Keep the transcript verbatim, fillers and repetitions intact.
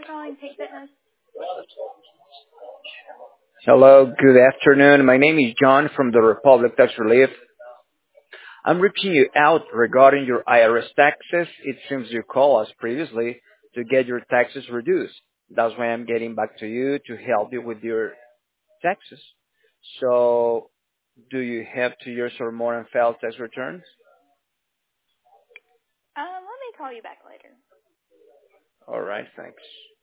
calling Pig Fitness. Hello, good afternoon. My name is John from the Republic Tax Relief. I'm reaching you out regarding your I R S taxes. It seems you called us previously to get your taxes reduced. That's why I'm getting back to you to help you with your taxes. So, do you have two years or more in filed tax returns? Um, let me call you back later. All right, thanks.